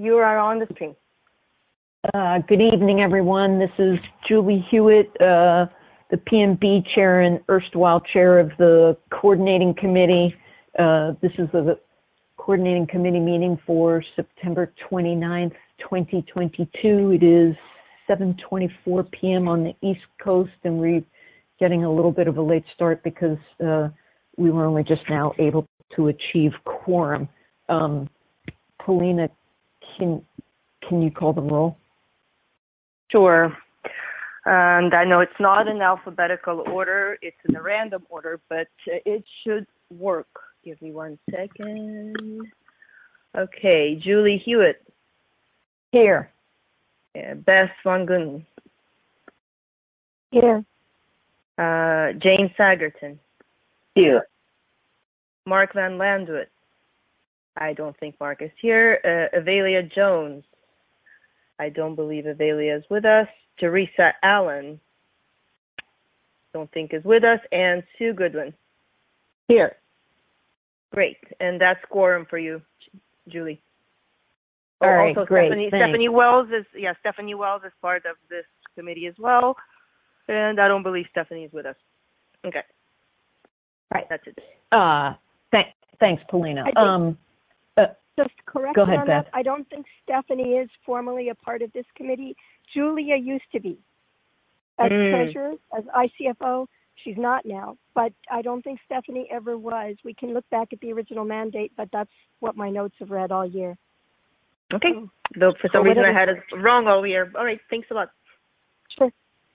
You are on the stream. Good evening, everyone. This is Julie Hewitt, the PMB chair and erstwhile chair of the coordinating committee. This is the coordinating committee meeting for September 29th, 2022. It is 7:24 p.m. on the East Coast, and we're getting a little bit of a late start because we were only just now able to achieve quorum. Paulina, can you call the roll? Sure. And I know it's not in alphabetical order, it's in a random order, but it should work. Give me 1 second. Okay, Julie Hewitt. Here. Beth Van Gunn. Here. Jane Sagerton. Here. Mark Van Landwood. I don't think Mark is here. Avelia Jones. I don't believe Avelia is with us. Teresa Allen. Don't think is with us. And Sue Goodwin. Here. Great. And that's quorum for you, Julie. All right, also, great. Stephanie Wells is part of this committee as well. And I don't believe Stephanie is with us. Okay. Right. That's it. Thanks, Paulina. Just correct go ahead, on Beth. that. I don't think Stephanie is formally a part of this committee. Julia used to be. As treasurer, as ICFO, she's not now. But I don't think Stephanie ever was. We can look back at the original mandate, but that's what my notes have read all year. Okay. Though for some reason I had it wrong all year. All right. Thanks a lot. Sure.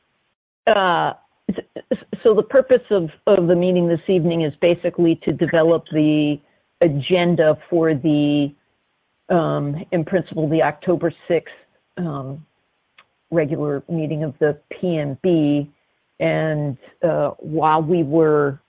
So the purpose of the meeting this evening is basically to develop the agenda for the, in principle, the October 6th regular meeting of the PMB. And while we were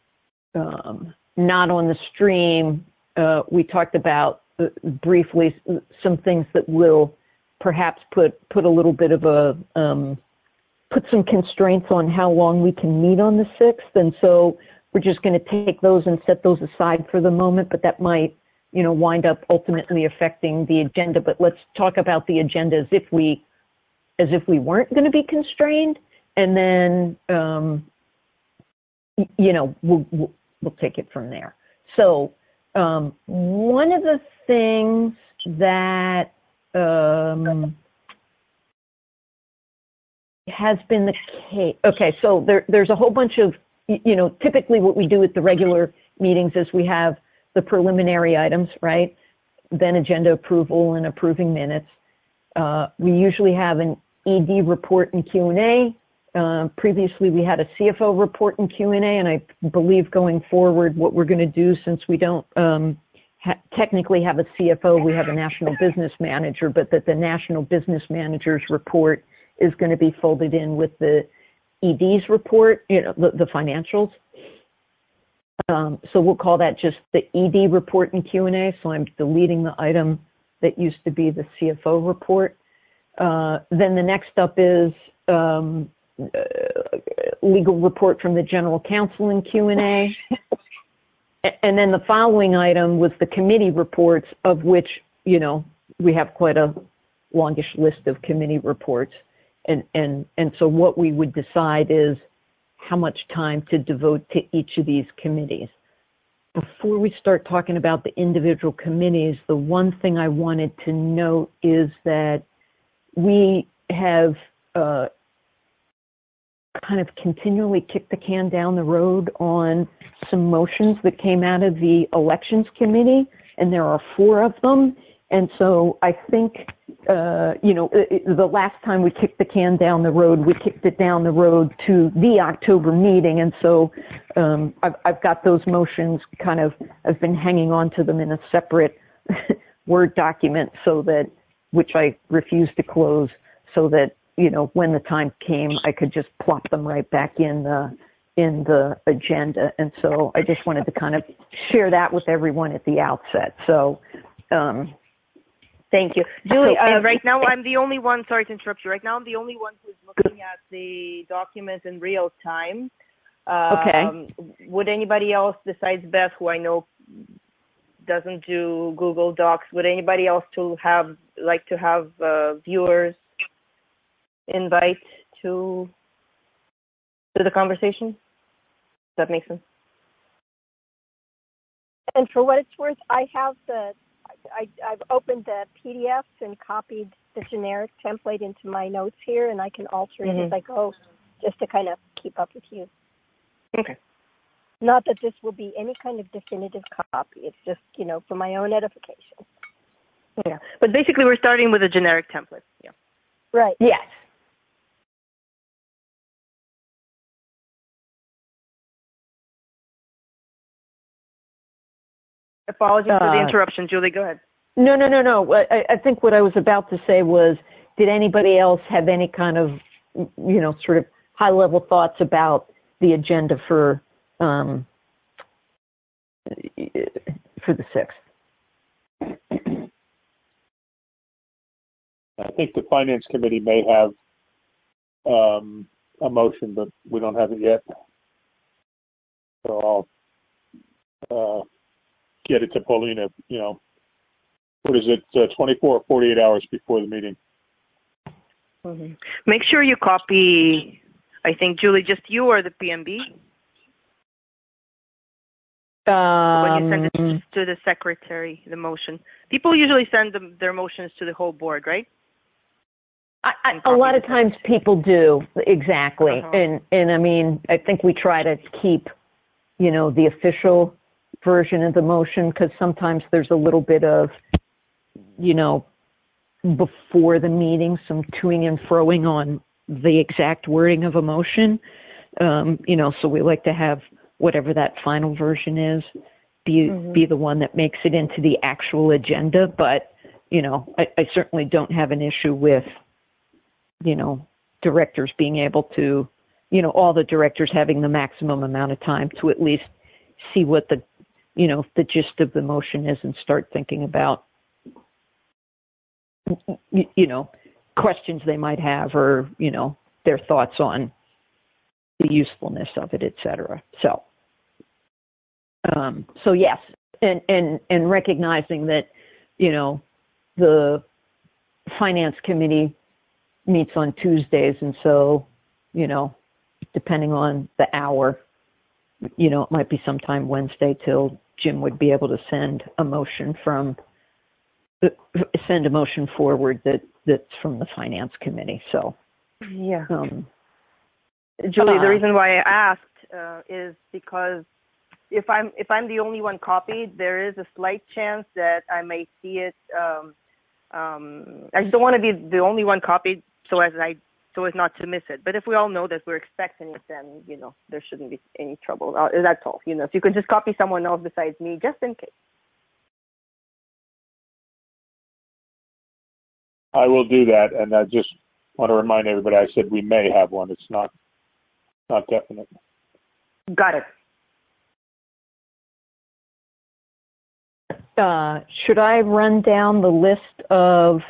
not on the stream, we talked about briefly some things that will perhaps put a little bit of a put some constraints on how long we can meet on the 6th. And so we're just going to take those and set those aside for the moment, but that might, wind up ultimately affecting the agenda. But let's talk about the agenda as if we weren't going to be constrained. And then, we'll take it from there. So one of the things that has been the case. Okay, so there's a whole bunch of, typically what we do at the regular meetings is we have the preliminary items, right? Then agenda approval and approving minutes. We usually have an ED report and Q&A. Previously, we had a CFO report and Q&A, and I believe going forward, what we're going to do, since we don't technically have a CFO, we have a national business manager, but that the national business manager's report is going to be folded in with the ED's report, the financials. So we'll call that just the ED report and Q&A. So I'm deleting the item that used to be the CFO report. Then the next up is legal report from the general counsel and Q&A. And then the following item was the committee reports, of which, we have quite a longish list of committee reports. And so what we would decide is how much time to devote to each of these committees. Before we start talking about the individual committees, the one thing I wanted to note is that we have kind of continually kicked the can down the road on some motions that came out of the elections committee, and there are 4 of them. And so I think, the last time we kicked the can down the road, we kicked it down the road to the October meeting. And so I've got those motions I've been hanging on to them in a separate Word document which I refused to close, so that, when the time came, I could just plop them right back in the agenda. And so I just wanted to kind of share that with everyone at the outset. So, thank you. Julie, right now I'm the only one, sorry to interrupt you, right now I'm the only one who's looking at the document in real time. Okay. Would anybody else besides Beth, who I know doesn't do Google Docs, would anybody else to have like to have viewers invite to the conversation? Does that make sense? And for what it's worth, I've opened the PDFs and copied the generic template into my notes here, and I can alter it as I go, just to kind of keep up with you. Okay. Not that this will be any kind of definitive copy. It's just, for my own edification. Yeah. But basically, we're starting with a generic template. Yeah. Right. Yes. Apologies for the interruption. Julie, go ahead. No. I think what I was about to say was, did anybody else have any kind of, sort of high-level thoughts about the agenda for the 6th? I think the Finance Committee may have a motion, but we don't have it yet. So I'll get it to Paulina, what is it, 24 or 48 hours before the meeting. Mm-hmm. Make sure you copy, I think, Julie, just you or the PMB? When you send it to the secretary, the motion. People usually send their motions to the whole board, right? A lot of times people do, exactly. And I mean, I think we try to keep, the official version of the motion, because sometimes there's a little bit of, before the meeting, some toing and froing on the exact wording of a motion. So we like to have whatever that final version is be the one that makes it into the actual agenda. But, I certainly don't have an issue with, directors being able to, all the directors having the maximum amount of time to at least see what the gist of the motion is and start thinking about, questions they might have or, their thoughts on the usefulness of it, et cetera. So yes, and recognizing that, the Finance Committee meets on Tuesdays, and so, depending on the hour, it might be sometime Wednesday till Jim would be able to send a motion forward that's from the Finance Committee. So yeah, Julie, the reason why I asked is because if I'm the only one copied, there is a slight chance that I may see it. I just don't want to be the only one copied so as not to miss it. But if we all know that we're expecting it, then, there shouldn't be any trouble. That's all. If you could just copy someone else besides me, just in case. I will do that, and I just want to remind everybody, I said we may have one. It's not definite. Got it. Should I run down the list of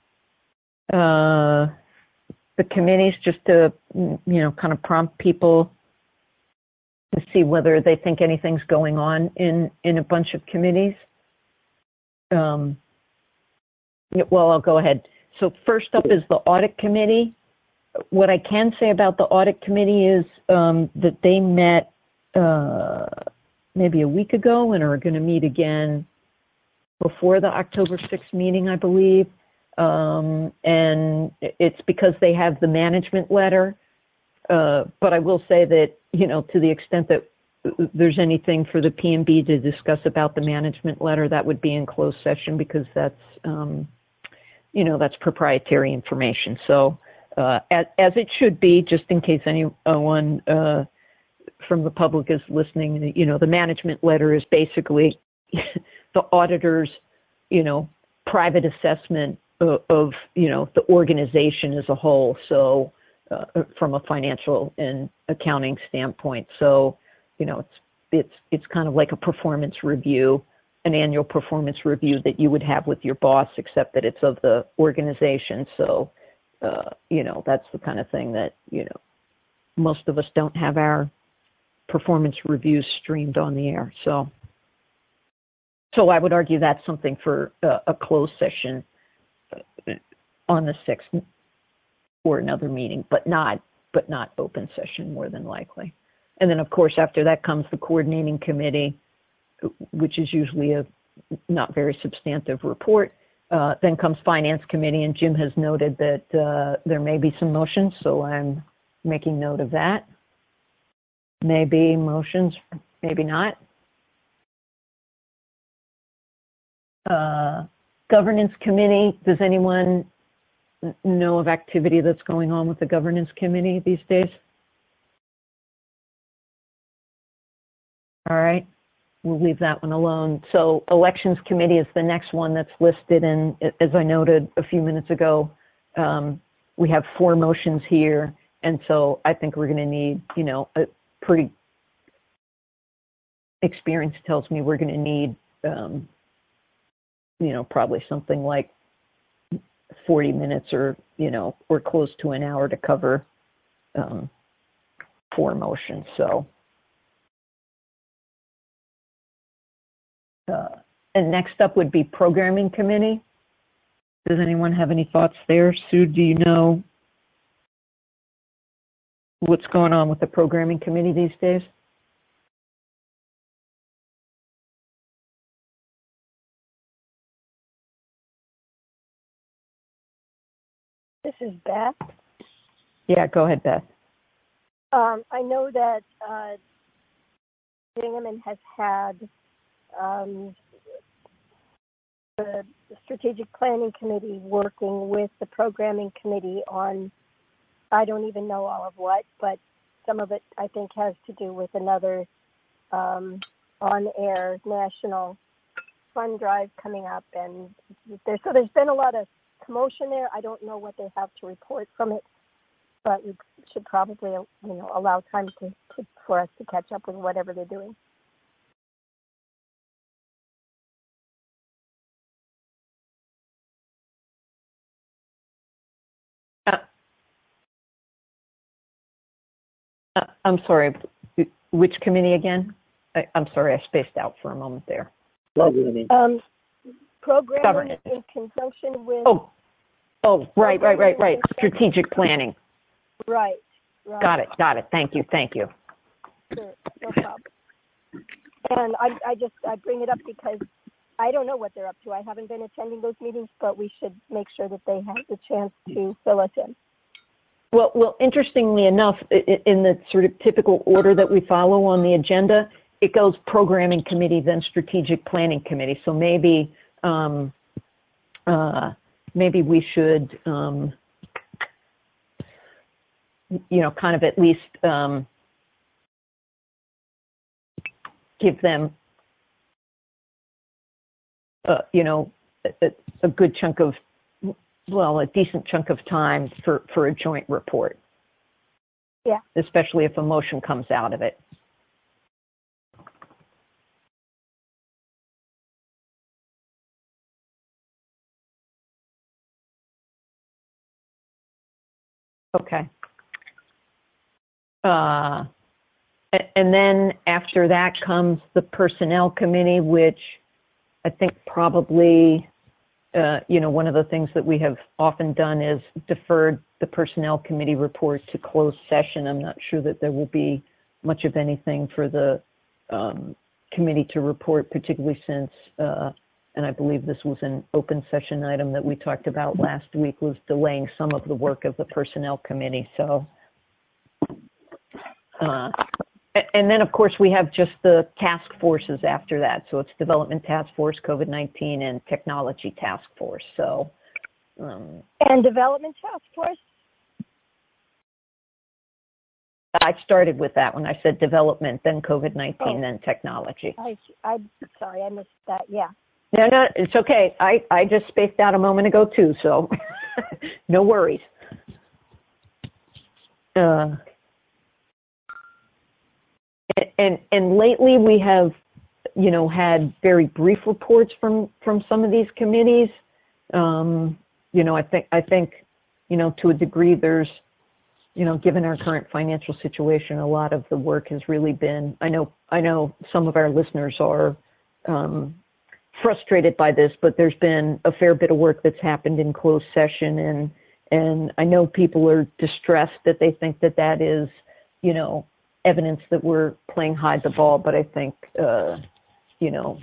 the committees just to, kind of prompt people to see whether they think anything's going on in a bunch of committees? Well, I'll go ahead. So first up is the Audit Committee. What I can say about the Audit Committee is that they met maybe a week ago and are going to meet again before the October 6th meeting, I believe. And it's because they have the management letter. But I will say that, to the extent that there's anything for the PMB to discuss about the management letter, that would be in closed session because that's, that's proprietary information. So as it should be, just in case anyone from the public is listening, the management letter is basically the auditor's, private assessment of the organization as a whole. So from a financial and accounting standpoint. So, it's kind of like a performance review, an annual performance review that you would have with your boss, except that it's of the organization. So, that's the kind of thing that, most of us don't have our performance reviews streamed on the air. So I would argue that's something for a closed session on the 6th or another meeting, but not open session more than likely. And then, of course, after that comes the coordinating committee, which is usually a not very substantive report. Then comes finance committee, and Jim has noted that there may be some motions, so I'm making note of that. Maybe motions, maybe not. Governance committee, does anyone know of activity that's going on with the governance committee these days? All right, we'll leave that one alone. So elections committee is the next one that's listed, and as I noted a few minutes ago, we have 4 motions here, and so I think we're going to need, a pretty experience tells me we're going to need, probably something like 40 minutes or close to an hour to cover 4 motions. So, and next up would be programming committee. Does anyone have any thoughts there? Sue, do you know what's going on with the programming committee these days? This is Beth. Yeah, go ahead, Beth. I know that Bingaman has had the strategic planning committee working with the programming committee on, I don't even know all of what, but some of it I think has to do with another on-air national fund drive coming up, and there's been a lot of commotion there. I don't know what they have to report from it, but we should probably allow time for us to catch up with whatever they're doing. I'm sorry, which committee again? I'm sorry, I spaced out for a moment there. Programming. Programming Governance. in conjunction with... Oh, right. Strategic planning. Right. Got it. Thank you. Sure, no problem. And I bring it up because I don't know what they're up to. I haven't been attending those meetings, but we should make sure that they have the chance to fill us in. Well, interestingly enough, in the sort of typical order that we follow on the agenda, it goes programming committee, then strategic planning committee. So maybe we should, kind of at least give them, a good chunk of, a decent chunk of time for a joint report. Yeah. Especially if a motion comes out of it. Okay. And then after that comes the personnel committee, which I think probably, one of the things that we have often done is deferred the personnel committee report to closed session. I'm not sure that there will be much of anything for the committee to report, particularly since, and I believe this was an open session item that we talked about last week, was delaying some of the work of the personnel committee. So, and then of course we have just the task forces after that. So it's Development Task Force, COVID-19, and Technology Task Force. So. And Development Task Force? I started with that when I said development, then COVID-19, then technology. I'm sorry, I missed that, yeah. No, it's okay. I just spaced out a moment ago too, so no worries. And lately we have, had very brief reports from some of these committees. I think, to a degree there's, given our current financial situation, a lot of the work has really been, I know some of our listeners are frustrated by this, but there's been a fair bit of work that's happened in closed session, and I know people are distressed that they think that that is, you know, evidence that we're playing hide the ball, but I think, you know,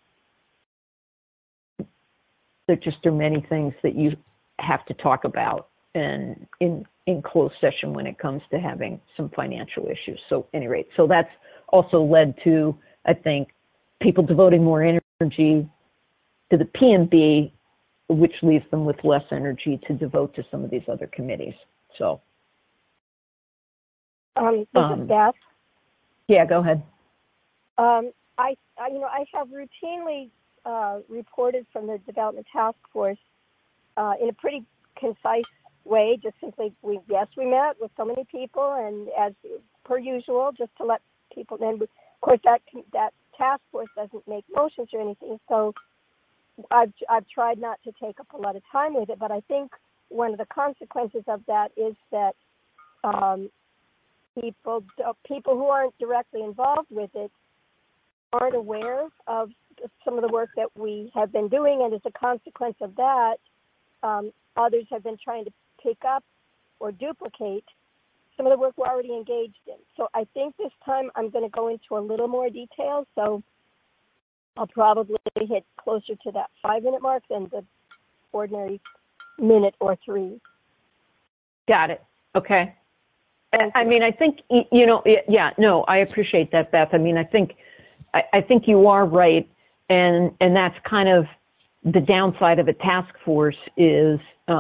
there just are many things that you have to talk about and in closed session when it comes to having some financial issues. So at any rate, so that's also led to, I think, people devoting more energy to the PMB, which leaves them with less energy to devote to some of these other committees. So. This is Beth. Yeah, go ahead. I have routinely reported from the Development Task Force in a pretty concise way, just simply, we met with so many people, and as per usual, just to let people know. Of course, that task force doesn't make motions or anything, so I've tried not to take up a lot of time with it, but I think one of the consequences of that is that people who aren't directly involved with it aren't aware of some of the work that we have been doing, and as a consequence of that, others have been trying to pick up or duplicate some of the work we're already engaged in. So I think this time I'm going to go into a little more detail, so I'll probably hit closer to that 5-minute mark than the ordinary minute or 3. Got it. Okay. I mean, I think, you know, yeah, no, I appreciate that, Beth. I mean, I think you are right, and that's kind of the downside of a task force is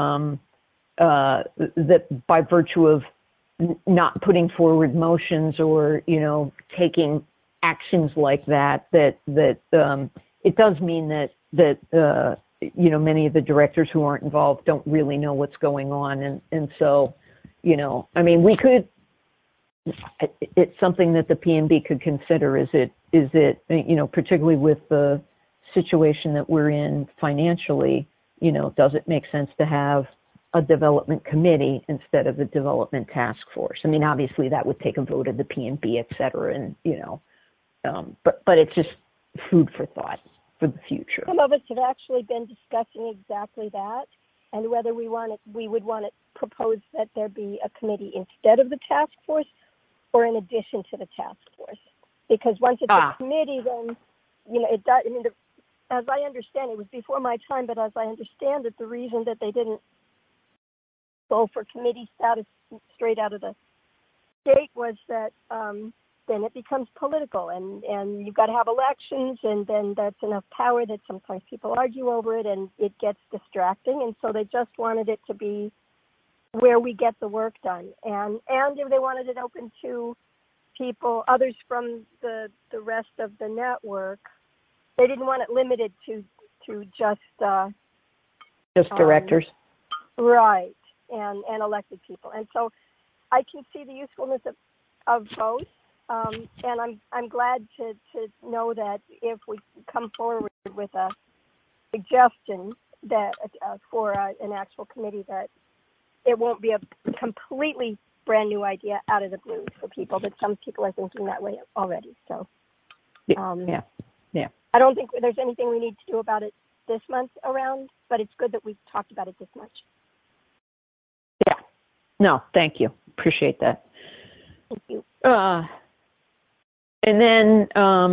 that by virtue of not putting forward motions or, you know, taking actions like that it does mean that you know, many of the directors who aren't involved don't really know what's going on, and so, you know, I mean, it's something that the PMB could consider. Is it, you know, particularly with the situation that we're in financially, you know, does it make sense to have a development committee instead of a development task force? I mean, obviously that would take a vote of the PMB, et cetera, and, you know, but it's just food for thought for the future. Some of us have actually been discussing exactly that, and whether we would want to propose that there be a committee instead of the task force or in addition to the task force. Because once it's a committee, then, you know, it does, I mean, as I understand, it was before my time, but as I understand it, the reason that they didn't go for committee status straight out of the gate was that then it becomes political, and you've got to have elections, and then that's enough power that sometimes people argue over it, and it gets distracting, and so they just wanted it to be where we get the work done. And if they wanted it open to people, others from the rest of the network, they didn't want it limited to just directors. Right, and elected people. And so I can see the usefulness of both. And I'm glad to know that if we come forward with a suggestion that for an actual committee, that it won't be a completely brand new idea out of the blue for people, but some people are thinking that way already. So, yeah. I don't think there's anything we need to do about it this month around, but it's good that we've talked about it this much. Yeah. No, thank you. Appreciate that. Thank you. And then,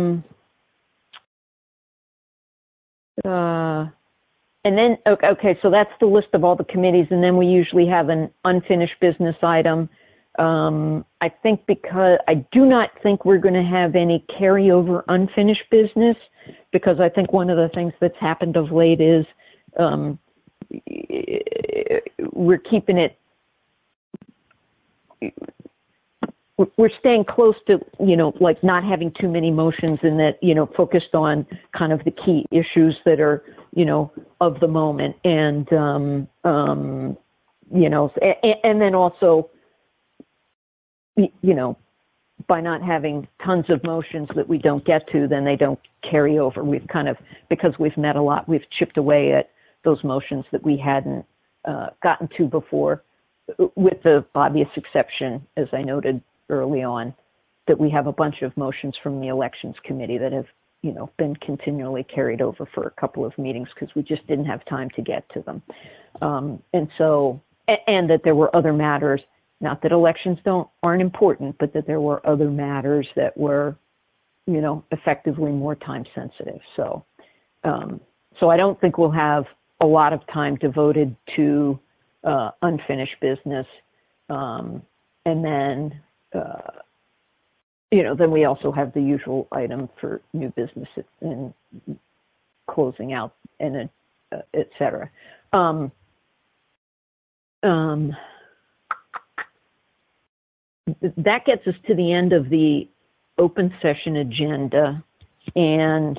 okay, so that's the list of all the committees, and then we usually have an unfinished business item. I think because I do not think we're going to have any carryover unfinished business, because I think one of the things that's happened of late is we're keeping it, we're staying close to, you know, like not having too many motions, and that, you know, focused on kind of the key issues that are, you know, of the moment. And, you know, and then also, you know, by not having tons of motions that we don't get to, then they don't carry over. We've kind of, because we've met a lot, we've chipped away at those motions that we hadn't gotten to before, with the obvious exception, as I noted early on, that we have a bunch of motions from the elections committee that have been continually carried over for a couple of meetings because we just didn't have time to get to them. And that there were other matters, not that elections aren't important, but that there were other matters that were, effectively more time sensitive. So I don't think we'll have a lot of time devoted to unfinished business. And then, then we also have the usual item for new business and closing out and et cetera. That gets us to the end of the open session agenda. And,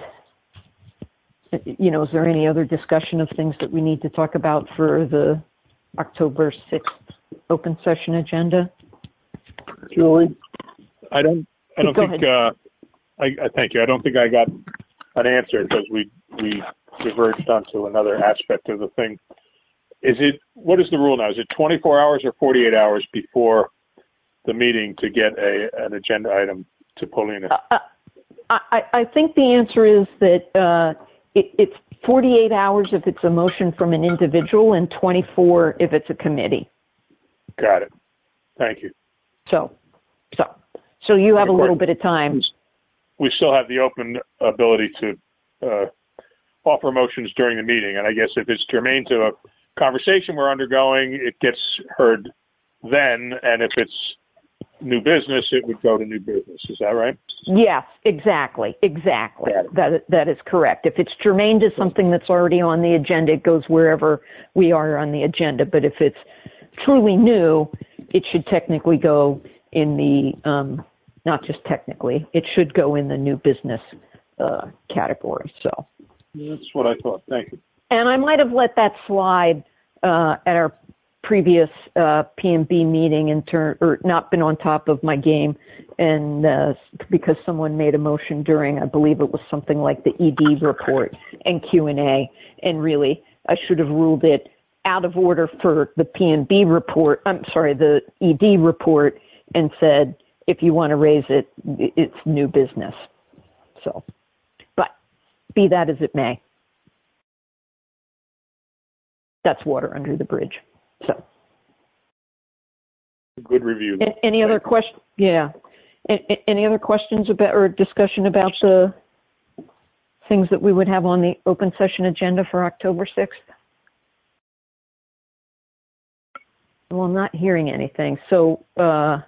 is there any other discussion of things that we need to talk about for the October 6th open session agenda? Julie, I don't Go think, I thank you. I don't think I got an answer because we diverged onto another aspect of the thing. What is the rule now? Is it 24 hours or 48 hours before the meeting to get an agenda item to Paulina? I think the answer is that it's 48 hours if it's a motion from an individual and 24 if it's a committee. Got it. Thank you. So you have a little bit of time. We still have the open ability to offer motions during the meeting, and I guess if it's germane to a conversation we're undergoing, it gets heard then, and if it's new business, it would go to new business. Is that right? Yes, exactly. That is correct. If it's germane to something that's already on the agenda, it goes wherever we are on the agenda. But if it's truly new, it should technically go in the, not just technically, it should go in the new business category. So that's what I thought. Thank you. And I might have let that slide at our previous P&B meeting or not been on top of my game, and because someone made a motion during, I believe it was something like the ED report and Q&A, and really I should have ruled it out of order for the P&B report. I'm sorry, the ED report, and said if you want to raise it, it's new business. So, but be that as it may. That's water under the bridge. So, good review. Any other questions? Yeah. Any other questions about or discussion about the things that we would have on the open session agenda for October 6th? Well, I'm not hearing anything. So, I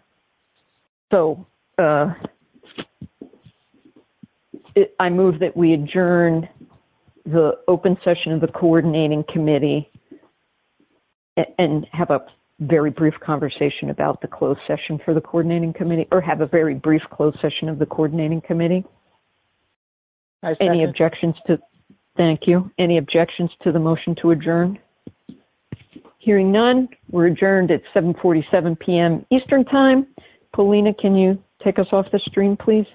move that we adjourn the open session of the coordinating committee and have a very brief conversation about the closed session for the coordinating committee, or have a very brief closed session of the coordinating committee. Any objections to, thank you. Any objections to the motion to adjourn? Hearing none, we're adjourned at 7:47 p.m. Eastern Time. Paulina, can you take us off the stream, please?